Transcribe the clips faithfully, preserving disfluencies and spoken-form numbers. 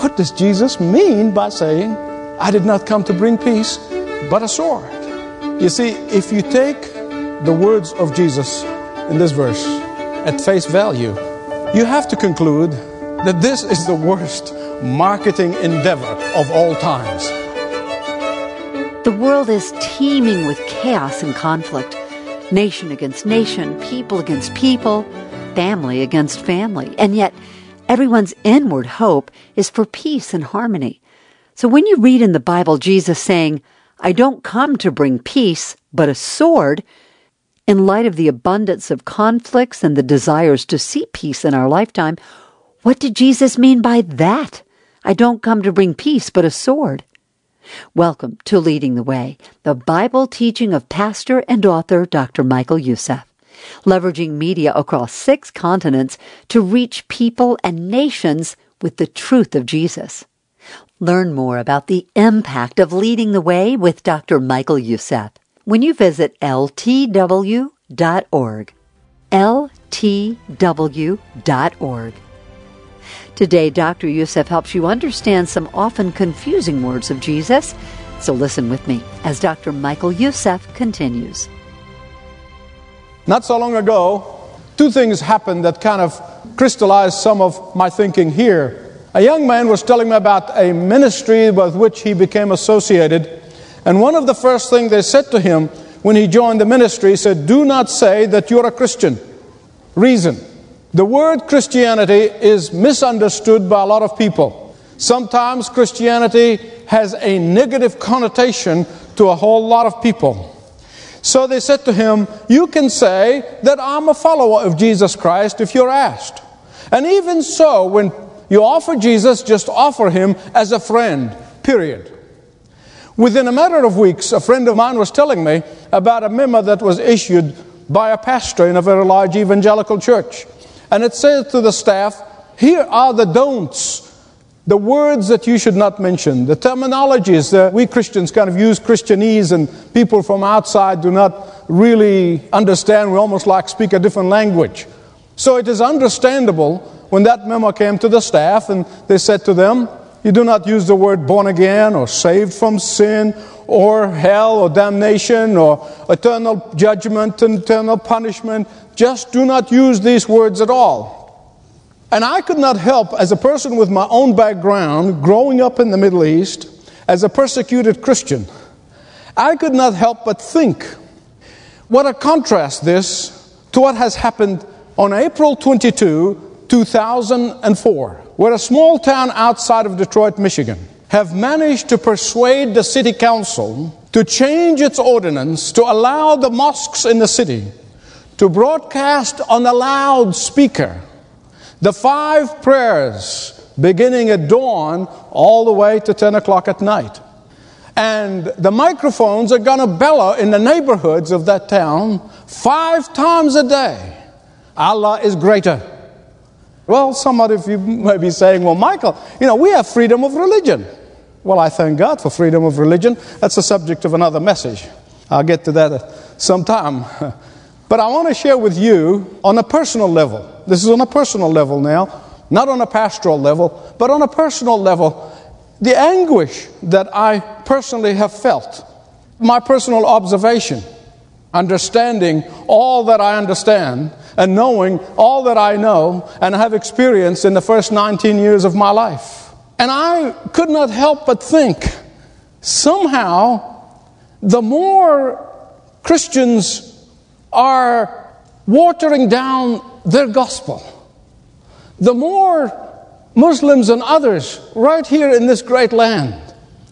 what does Jesus mean by saying, I did not come to bring peace, but a sword? You see, if you take the words of Jesus in this verse at face value, you have to conclude that this is the worst marketing endeavor of all times. The world is teeming with chaos and conflict. Nation against nation, people against people, family against family. And yet, everyone's inward hope is for peace and harmony. So when you read in the Bible Jesus saying, I don't come to bring peace, but a sword, in light of the abundance of conflicts and the desires to see peace in our lifetime, what did Jesus mean by that? I don't come to bring peace, but a sword. Welcome to Leading the Way, the Bible teaching of pastor and author Doctor Michael Youssef, leveraging media across six continents to reach people and nations with the truth of Jesus. Learn more about the impact of leading the way with Doctor Michael Youssef when you visit L T W dot org. L T W dot org. Today, Doctor Youssef helps you understand some often confusing words of Jesus. So listen with me as Doctor Michael Youssef continues. Not so long ago, two things happened that kind of crystallized some of my thinking here. A young man was telling me about a ministry with which he became associated. And one of the first things they said to him when he joined the ministry, he said, do not say that you're a Christian. Reason. The word Christianity is misunderstood by a lot of people. Sometimes Christianity has a negative connotation to a whole lot of people. So they said to him, you can say that I'm a follower of Jesus Christ if you're asked. And even so, when you offer Jesus, just offer him as a friend, period. Within a matter of weeks, a friend of mine was telling me about a memo that was issued by a pastor in a very large evangelical church. And it said to the staff, here are the don'ts, the words that you should not mention, the terminologies that we Christians kind of use Christianese and people from outside do not really understand. We almost like speak a different language. So it is understandable when that memo came to the staff and they said to them, you do not use the word born again or saved from sin or hell or damnation or eternal judgment and eternal punishment. Just do not use these words at all. And I could not help, as a person with my own background, growing up in the Middle East, as a persecuted Christian, I could not help but think, what a contrast this to what has happened on April twenty-second, two thousand four, where a small town outside of Detroit, Michigan, have managed to persuade the city council to change its ordinance to allow the mosques in the city to broadcast on a loudspeaker the five prayers beginning at dawn all the way to ten o'clock at night. And the microphones are going to bellow in the neighborhoods of that town five times a day. Allah is greater. Well, somebody of you may be saying, well, Michael, you know, we have freedom of religion. Well, I thank God for freedom of religion. That's the subject of another message. I'll get to that sometime. But I want to share with you on a personal level. This is on a personal level now, not on a pastoral level, but on a personal level, the anguish that I personally have felt, my personal observation, understanding all that I understand, and knowing all that I know and have experienced in the first nineteen years of my life. And I could not help but think, somehow, the more Christians are watering down their gospel, the more Muslims and others right here in this great land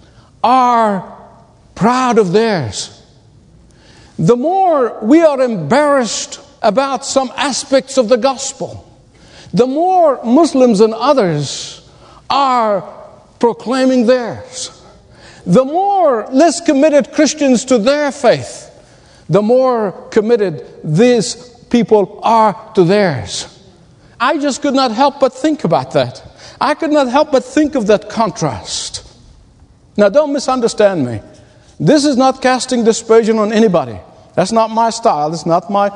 are proud of theirs, the more we are embarrassed about some aspects of the gospel, the more Muslims and others are proclaiming theirs, the more less committed Christians to their faith, the more committed these people are to theirs. I just could not help but think about that. I could not help but think of that contrast. Now, don't misunderstand me. This is not casting dispersion on anybody. That's not my style. It's not my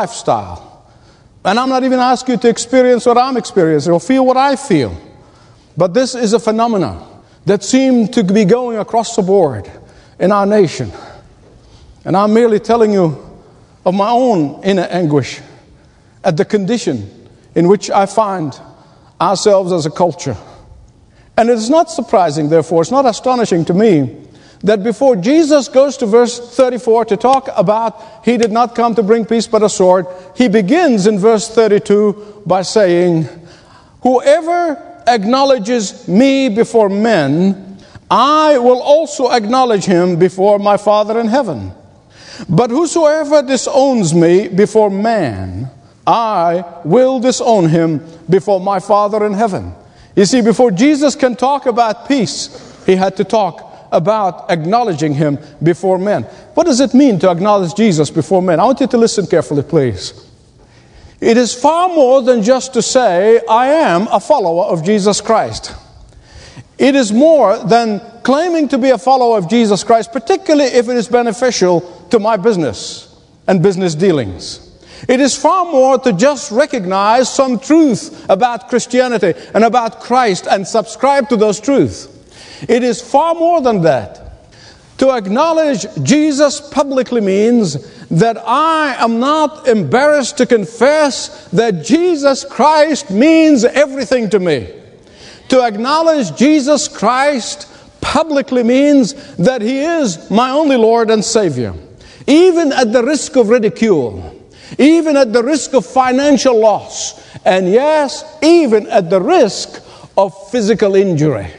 lifestyle. And I'm not even asking you to experience what I'm experiencing or feel what I feel. But this is a phenomenon that seemed to be going across the board in our nation. And I'm merely telling you of my own inner anguish at the condition in which I find ourselves as a culture. And it is not surprising, therefore, it's not astonishing to me that before Jesus goes to verse thirty-four to talk about he did not come to bring peace but a sword, he begins in verse thirty-two by saying, whoever acknowledges me before men, I will also acknowledge him before my Father in heaven. But whosoever disowns me before man, I will disown him before my Father in heaven. You see, before Jesus can talk about peace, he had to talk about acknowledging him before men. What does it mean to acknowledge Jesus before men? I want you to listen carefully, please. It is far more than just to say, I am a follower of Jesus Christ. It is more than claiming to be a follower of Jesus Christ, particularly if it is beneficial to my business and business dealings. It is far more to just recognize some truth about Christianity and about Christ and subscribe to those truths. It is far more than that. To acknowledge Jesus publicly means that I am not embarrassed to confess that Jesus Christ means everything to me. To acknowledge Jesus Christ publicly means that He is my only Lord and Savior. Even at the risk of ridicule, even at the risk of financial loss, and yes, even at the risk of physical injury.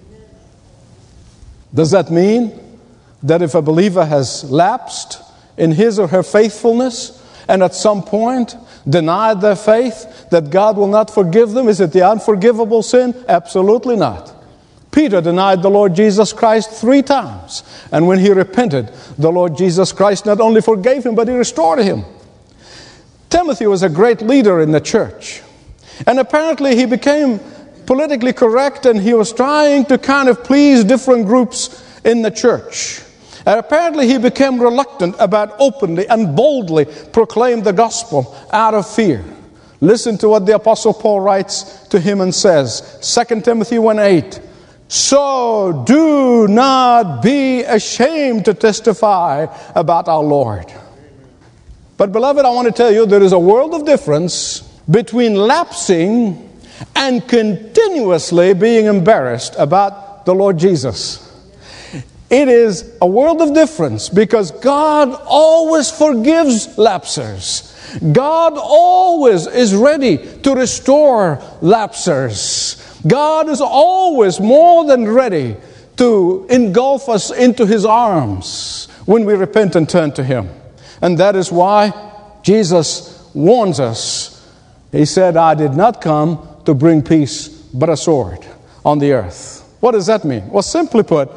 Does that mean that if a believer has lapsed in his or her faithfulness and at some point denied their faith, that God will not forgive them? Is it the unforgivable sin? Absolutely not. Peter denied the Lord Jesus Christ three times. And when he repented, the Lord Jesus Christ not only forgave him, but He restored him. Timothy was a great leader in the church. And apparently he became politically correct, and he was trying to kind of please different groups in the church. And apparently he became reluctant about openly and boldly proclaim the gospel out of fear. Listen to what the Apostle Paul writes to him and says, Second Timothy one eight, so do not be ashamed to testify about our Lord. But beloved, I want to tell you there is a world of difference between lapsing and continuously being embarrassed about the Lord Jesus. It is a world of difference because God always forgives lapsers. God always is ready to restore lapsers. God is always more than ready to engulf us into His arms when we repent and turn to Him. And that is why Jesus warns us. He said, I did not come to bring peace, but a sword on the earth. What does that mean? Well, simply put,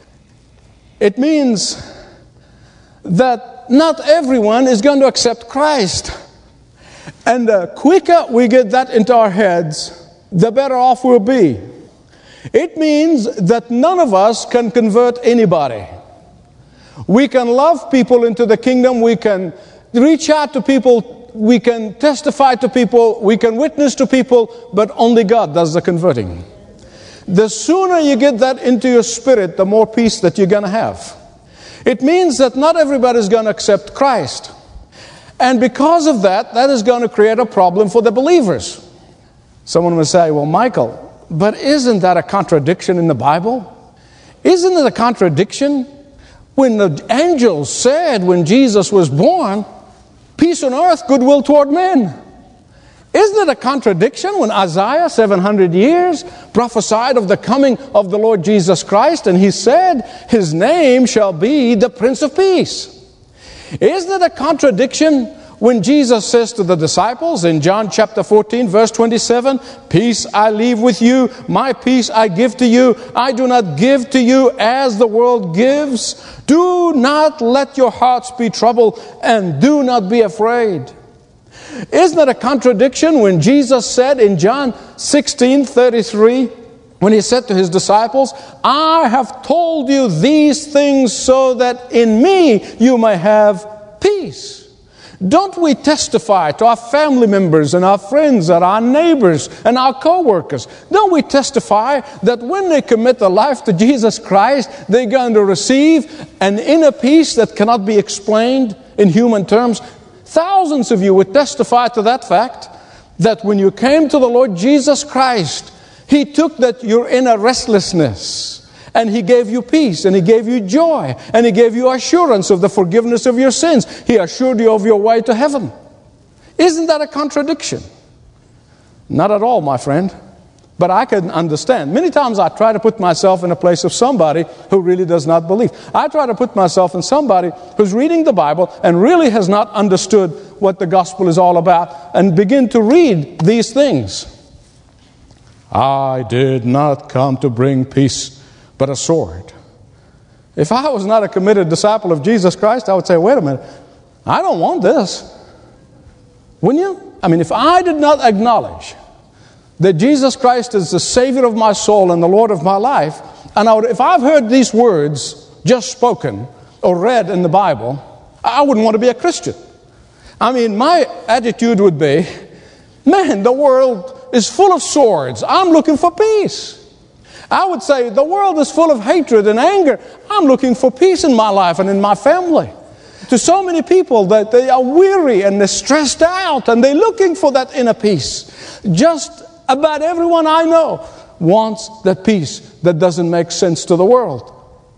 it means that not everyone is going to accept Christ. And the quicker we get that into our heads, the better off we'll be. It means that none of us can convert anybody. We can love people into the kingdom. We can reach out to people. We can testify to people. We can witness to people. But only God does the converting. The sooner you get that into your spirit, the more peace that you're going to have. It means that not everybody is going to accept Christ. And because of that, that is going to create a problem for the believers. Someone will say, well, Michael, but isn't that a contradiction in the Bible? Isn't it a contradiction? When the angels said when Jesus was born, peace on earth, goodwill toward men. Isn't it a contradiction when Isaiah, seven hundred years, prophesied of the coming of the Lord Jesus Christ, and he said, His name shall be the Prince of Peace? Isn't it a contradiction when Jesus says to the disciples in John chapter fourteen, verse twenty-seven, peace I leave with you, my peace I give to you. I do not give to you as the world gives. Do not let your hearts be troubled, and do not be afraid. Isn't it a contradiction when Jesus said in John sixteen thirty-three, when He said to His disciples, I have told you these things so that in me you may have peace. Don't we testify to our family members and our friends and our neighbors and our co-workers? Don't we testify that when they commit their life to Jesus Christ, they're going to receive an inner peace that cannot be explained in human terms? Thousands of you would testify to that fact, that when you came to the Lord Jesus Christ, He took that your inner restlessness and He gave you peace, and He gave you joy, and He gave you assurance of the forgiveness of your sins. He assured you of your way to heaven. Isn't that a contradiction? Not at all, my friend. But I can understand. Many times I try to put myself in a place of somebody who really does not believe. I try to put myself in somebody who's reading the Bible and really has not understood what the gospel is all about, and begin to read these things. I did not come to bring peace, but a sword. If I was not a committed disciple of Jesus Christ, I would say, wait a minute, I don't want this. Wouldn't you? I mean, if I did not acknowledge that Jesus Christ is the Savior of my soul and the Lord of my life, and I would, if I've heard these words just spoken or read in the Bible, I wouldn't want to be a Christian. I mean, my attitude would be, man, the world is full of swords. I'm looking for peace. I would say the world is full of hatred and anger. I'm looking for peace in my life and in my family. To so many people that they are weary and they're stressed out and they're looking for that inner peace. Just about everyone I know wants that peace that doesn't make sense to the world.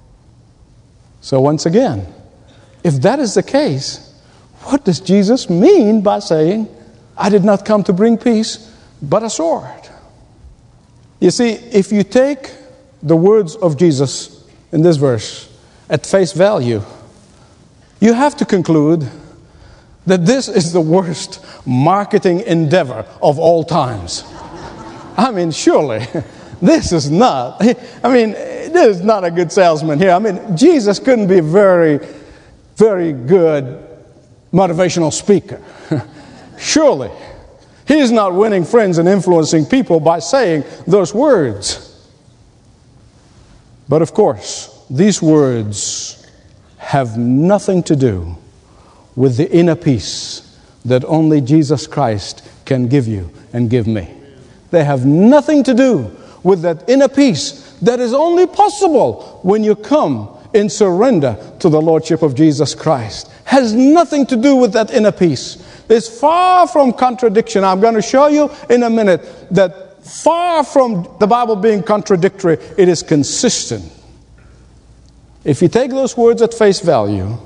So once again, if that is the case, what does Jesus mean by saying, I did not come to bring peace, but a sword? You see, if you take the words of Jesus in this verse at face value, you have to conclude that this is the worst marketing endeavor of all times. I mean, surely, this is not, I mean, this is not a good salesman here. I mean, Jesus couldn't be a very, very good motivational speaker. Surely. He's not winning friends and influencing people by saying those words. But of course, these words have nothing to do with the inner peace that only Jesus Christ can give you and give me. They have nothing to do with that inner peace that is only possible when you come in surrender to the Lordship of Jesus Christ. Has nothing to do with that inner peace. It's far from contradiction. I'm going to show you in a minute that far from the Bible being contradictory, it is consistent. If you take those words at face value,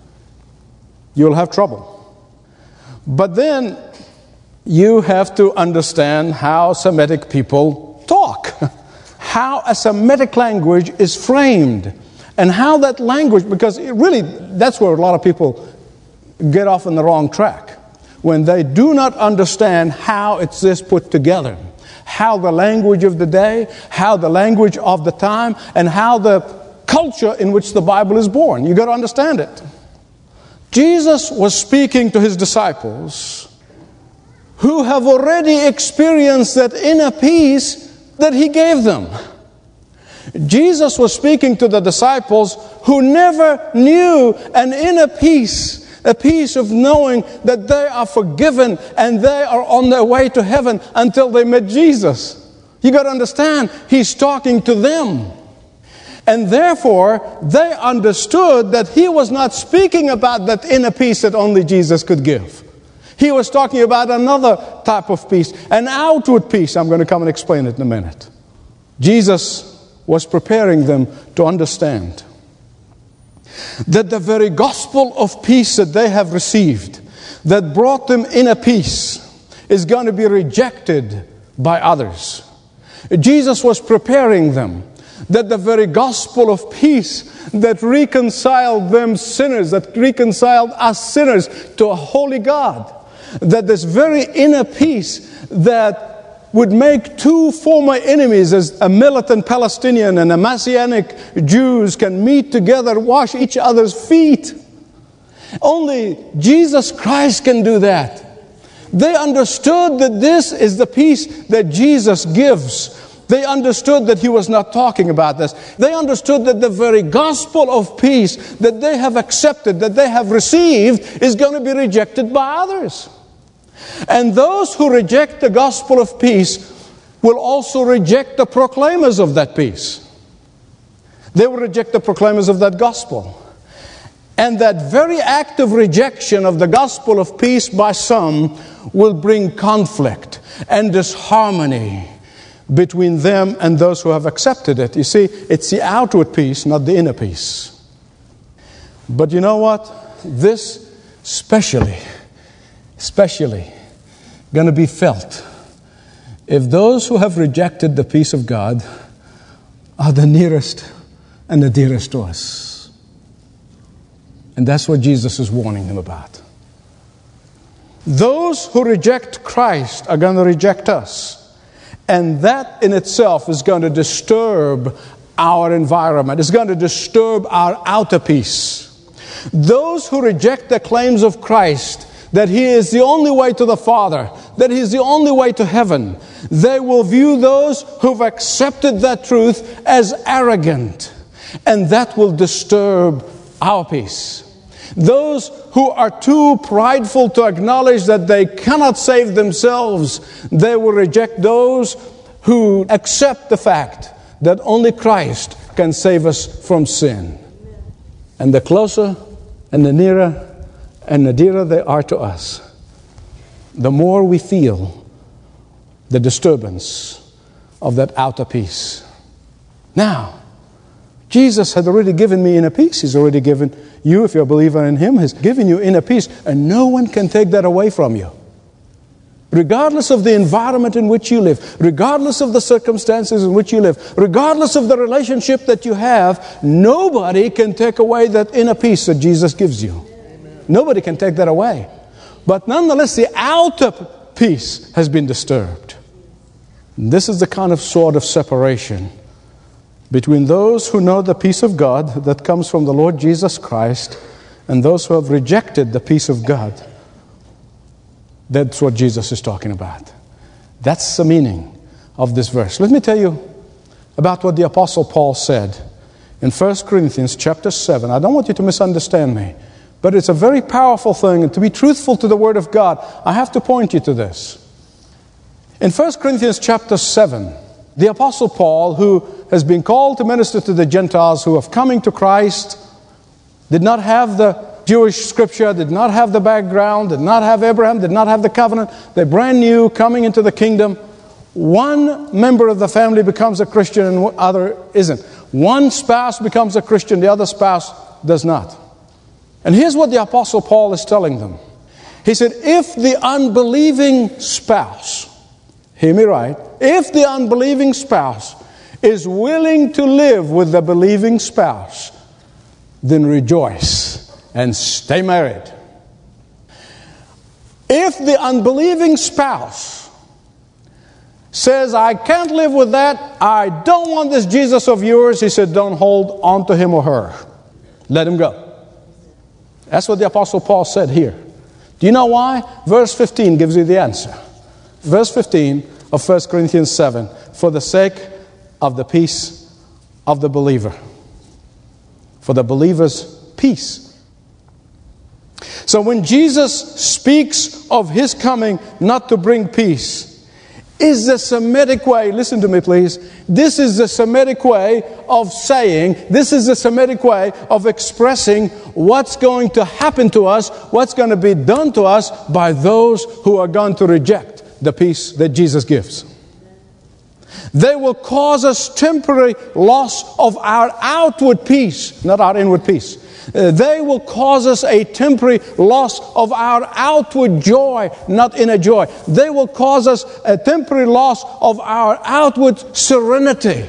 you'll have trouble. But then you have to understand how Semitic people talk, how a Semitic language is framed, and how that language, because it really, that's where a lot of people get off on the wrong track. When they do not understand how it's this put together, how the language of the day, how the language of the time, and how the culture in which the Bible is born. You've got to understand it. Jesus was speaking to His disciples who have already experienced that inner peace that He gave them. Jesus was speaking to the disciples who never knew an inner peace, a peace of knowing that they are forgiven and they are on their way to heaven until they met Jesus. You got to understand, He's talking to them. And therefore, they understood that He was not speaking about that inner peace that only Jesus could give. He was talking about another type of peace, an outward peace. I'm going to come and explain it in a minute. Jesus was preparing them to understand that the very gospel of peace that they have received, that brought them inner peace, is going to be rejected by others. Jesus was preparing them that the very gospel of peace that reconciled them sinners, that reconciled us sinners to a holy God, that this very inner peace that would make two former enemies, as a militant Palestinian and a Messianic Jews can meet together, wash each other's feet. Only Jesus Christ can do that. They understood that this is the peace that Jesus gives. They understood that he was not talking about this. They understood that the very gospel of peace that they have accepted, that they have received, is going to be rejected by others. And those who reject the gospel of peace will also reject the proclaimers of that peace. They will reject the proclaimers of that gospel. And that very act of rejection of the gospel of peace by some will bring conflict and disharmony between them and those who have accepted it. You see, it's the outward peace, not the inner peace. But you know what? This especially, especially going to be felt if those who have rejected the peace of God are the nearest and the dearest to us. And that's what Jesus is warning them about. Those who reject Christ are going to reject us. And that in itself is going to disturb our environment. It's going to disturb our outer peace. Those who reject the claims of Christ, that He is the only way to the Father, that He is the only way to heaven, they will view those who've accepted that truth as arrogant. And that will disturb our peace. Those who are too prideful to acknowledge that they cannot save themselves, they will reject those who accept the fact that only Christ can save us from sin. And the closer and the nearer and the dearer they are to us, the more we feel the disturbance of that outer peace. Now, Jesus had already given me inner peace. He's already given you, if you're a believer in Him, has given you inner peace. And no one can take that away from you. Regardless of the environment in which you live, regardless of the circumstances in which you live, regardless of the relationship that you have, nobody can take away that inner peace that Jesus gives you. Amen. Nobody can take that away. But nonetheless, the outer peace has been disturbed. And this is the kind of sort of separation between those who know the peace of God that comes from the Lord Jesus Christ and those who have rejected the peace of God. That's what Jesus is talking about. That's the meaning of this verse. Let me tell you about what the Apostle Paul said in First Corinthians chapter seven. I don't want you to misunderstand me, but it's a very powerful thing. And to be truthful to the Word of God, I have to point you to this. In First Corinthians chapter seven, the Apostle Paul, who has been called to minister to the Gentiles who have coming to Christ, did not have the Jewish scripture, did not have the background, did not have Abraham, did not have the covenant. They're brand new, coming into the kingdom. One member of the family becomes a Christian and the other isn't. One spouse becomes a Christian, the other spouse does not. And here's what the Apostle Paul is telling them. He said, if the unbelieving spouse, hear me right, if the unbelieving spouse is willing to live with the believing spouse, then rejoice and stay married. If the unbelieving spouse says, I can't live with that, I don't want this Jesus of yours, he said, don't hold on to him or her. Let him go. That's what the Apostle Paul said here. Do you know why? Verse fifteen gives you the answer. Verse fifteen of First Corinthians seven, for the sake of the peace of the believer. For the believer's peace. So when Jesus speaks of His coming not to bring peace, is the Semitic way, listen to me please, this is the Semitic way of saying, this is the Semitic way of expressing what's going to happen to us, what's going to be done to us by those who are going to reject the peace that Jesus gives. They will cause us temporary loss of our outward peace, not our inward peace. Uh, they will cause us a temporary loss of our outward joy, not inner joy. They will cause us a temporary loss of our outward serenity.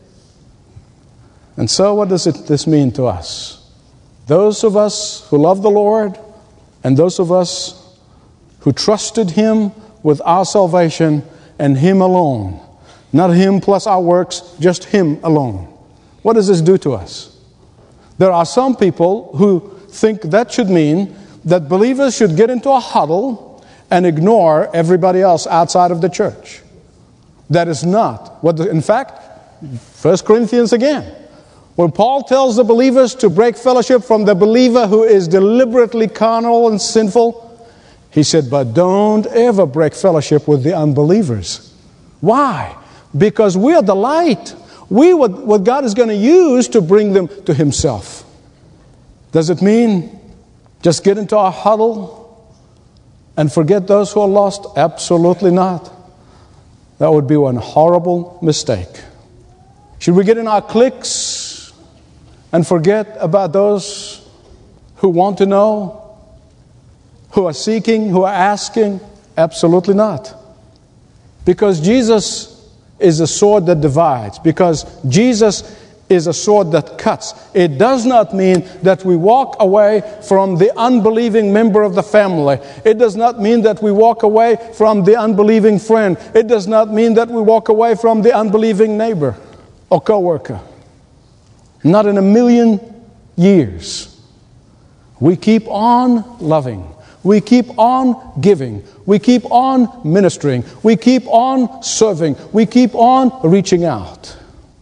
And so what does it, this mean to us? Those of us who love the Lord and those of us who trusted Him with our salvation and Him alone, not Him plus our works, just Him alone. What does this do to us? There are some people who think that should mean that believers should get into a huddle and ignore everybody else outside of the church. That is not what the, in fact, First Corinthians again, when Paul tells the believers to break fellowship from the believer who is deliberately carnal and sinful, he said, but don't ever break fellowship with the unbelievers. Why? Because we are the light. We are what God is going to use to bring them to Himself. Does it mean just get into our huddle and forget those who are lost? Absolutely not. That would be one horrible mistake. Should we get in our cliques and forget about those who want to know, who are seeking, who are asking? Absolutely not. Because Jesus is a sword that divides. Because Jesus is a sword that cuts. It does not mean that we walk away from the unbelieving member of the family. It does not mean that we walk away from the unbelieving friend. It does not mean that we walk away from the unbelieving neighbor or co-worker. Not in a million years. We keep on loving. We keep on giving. We keep on ministering. We keep on serving. We keep on reaching out.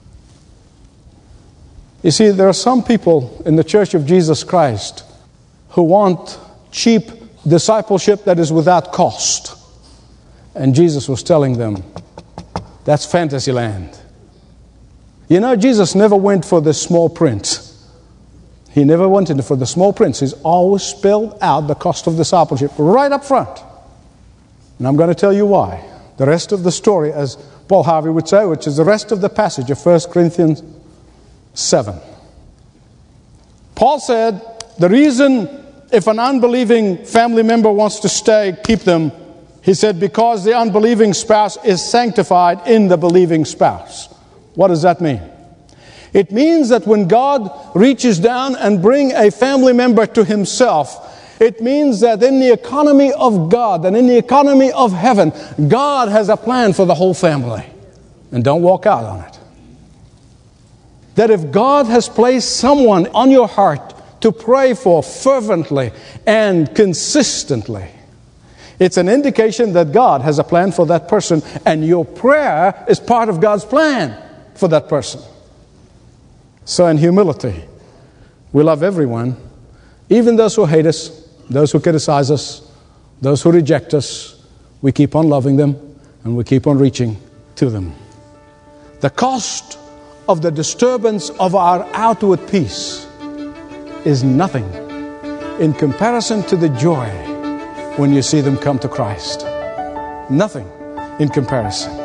You see, there are some people in the Church of Jesus Christ who want cheap discipleship that is without cost. And Jesus was telling them, that's fantasy land. You know, Jesus never went for the small print. He never went in for the small print. He's always spelled out the cost of discipleship right up front. And I'm going to tell you why. The rest of the story, as Paul Harvey would say, which is the rest of the passage of First Corinthians seven. Paul said, the reason if an unbelieving family member wants to stay, keep them, he said, because the unbelieving spouse is sanctified in the believing spouse. What does that mean? It means that when God reaches down and bring a family member to Himself, it means that in the economy of God and in the economy of heaven, God has a plan for the whole family. And don't walk out on it. That if God has placed someone on your heart to pray for fervently and consistently, it's an indication that God has a plan for that person, and your prayer is part of God's plan for that person. So in humility, we love everyone, even those who hate us, those who criticize us, those who reject us. We keep on loving them, and we keep on reaching to them. The cost of the disturbance of our outward peace is nothing in comparison to the joy when you see them come to Christ. Nothing in comparison.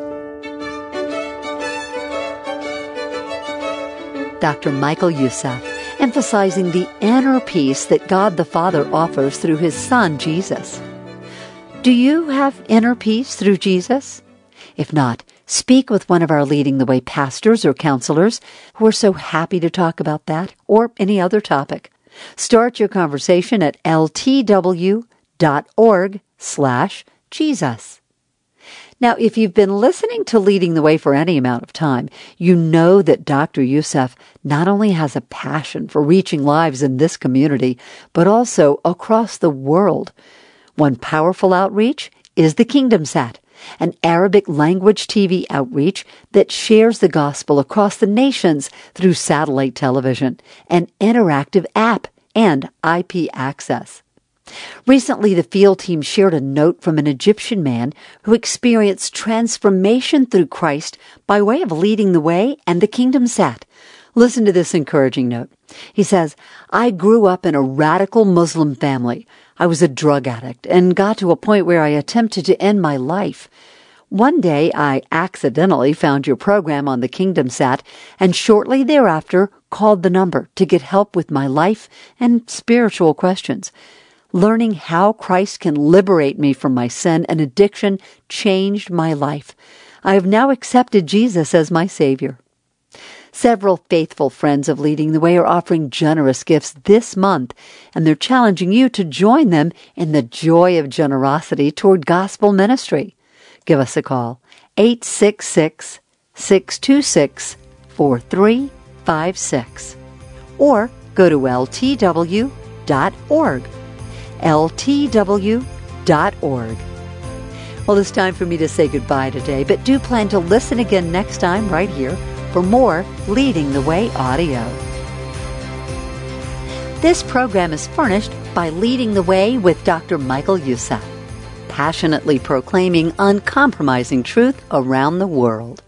Doctor Michael Youssef, emphasizing the inner peace that God the Father offers through His Son, Jesus. Do you have inner peace through Jesus? If not, speak with one of our Leading the Way pastors or counselors who are so happy to talk about that or any other topic. Start your conversation at ltw.org slash Jesus. Now, if you've been listening to Leading the Way for any amount of time, you know that Doctor Youssef not only has a passion for reaching lives in this community, but also across the world. One powerful outreach is the Kingdom Sat, an Arabic language T V outreach that shares the gospel across the nations through satellite television, an interactive app, and I P access. Recently, the field team shared a note from an Egyptian man who experienced transformation through Christ by way of Leading the Way and the Kingdom Sat. Listen to this encouraging note. He says, I grew up in a radical Muslim family. I was a drug addict and got to a point where I attempted to end my life. One day, I accidentally found your program on the Kingdom Sat and shortly thereafter called the number to get help with my life and spiritual questions. Learning how Christ can liberate me from my sin and addiction changed my life. I have now accepted Jesus as my Savior. Several faithful friends of Leading the Way are offering generous gifts this month, and they're challenging you to join them in the joy of generosity toward gospel ministry. Give us a call, eight six six, six two six, four three five six, or go to L T W dot org. L T W dot org. Well, it's time for me to say goodbye today, but do plan to listen again next time right here for more Leading the Way audio. This program is furnished by Leading the Way with Doctor Michael Youssef, passionately proclaiming uncompromising truth around the world.